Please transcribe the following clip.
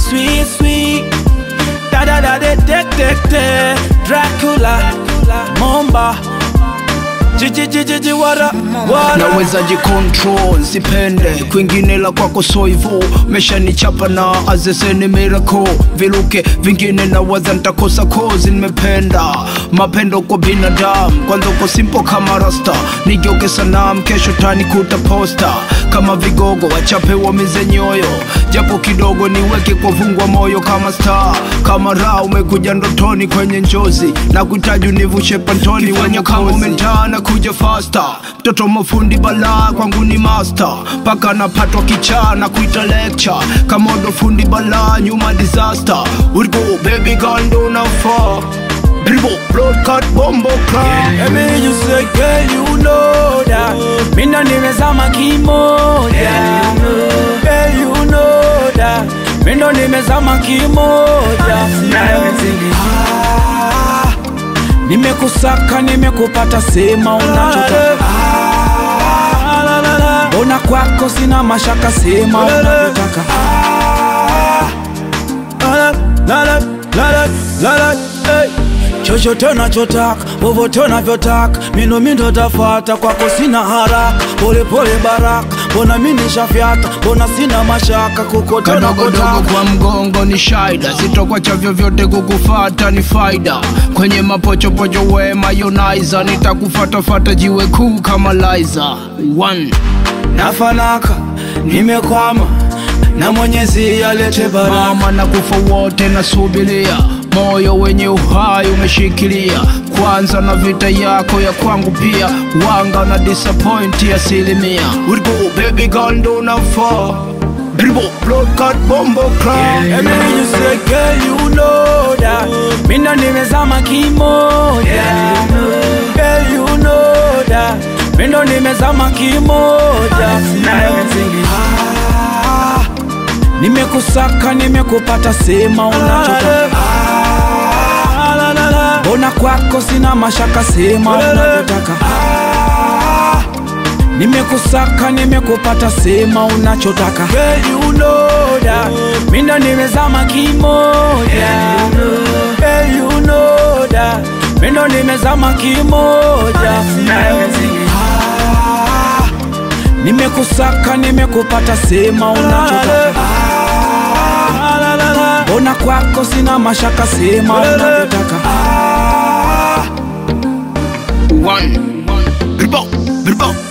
sweet, sweet. Da da da de de de de. Dracula, Momba. Wara. Naweza jikontrol, sipende kwingine la kwako so hivyo. Umeshanichapa na azeseni miracle. Viluke vingine na waza nitakosa cause. Nimependa mapendo kwa binadamu, kwanza uko simple kama rasta. Nigeuke sanamu, kesho tanikuta posta. Kama vigogo wachape wamize nyoyo, japo kidogo niweke kwa vungwa moyo. Kama star, kama raha umekuja ndotoni kwenye njozi. Na kuhitaji univushe pantoni wenye kama umentana kuja faster. Mtoto mafundi bala kwangu ni master, paka napatwa kichaa na kuita lecture. Kama ndo fundi bala nyuma disaster. We go baby girl don't fall. Dribble, broadcast, bombo clock. I mean you say girl you know that mina nimezama kimoja. Girl you know that mina nimezama kimoja. Nimekusaka nimekupata, sema unachotaka. Mbona kwako sina mashaka, sema unachotaka. Chochote unachotaka, popote unavyotaka, mimi ndo tafuata. Kwako sina haraka, pole pole baraka. Mbona mimi nishafyata, mbona sina mashaka. Kukote kadogo kwa mgongo ni shaida. Sitokwacha vyovyote kukufata ni faida. Kwenye mapochopocho we mayonaiza. Nitakufatafata jiwe kuu kama Liza. One nafanaka, nimekwama na Mwenyezi alete baraka. Mama na kufa wote nasubiria, moyo wenye uhai umeshikilia. Kwanza na vita yako ya kwangu pia, wanga na disappoint ya asilimia. We go baby girl don't fall. Dribble, broadcast, bombo clock. I mean you say girl you know that mina nimezama kimoja. Girl you know that mina nimezama kimoja. Nimekusaka nimekupata, sema unachotaka. Mbona kwako sina mashaka, sema unachotaka. Nimekusaka nimekupata, sema unachotaka. Girl you know that mina nimezama kimoja. Girl you know that mina nimezama kimoja. Nimekusaka nimekupata, sema unachotaka. Mbona kwako sina mashaka, sema unachotaka. One, dribble, dribble.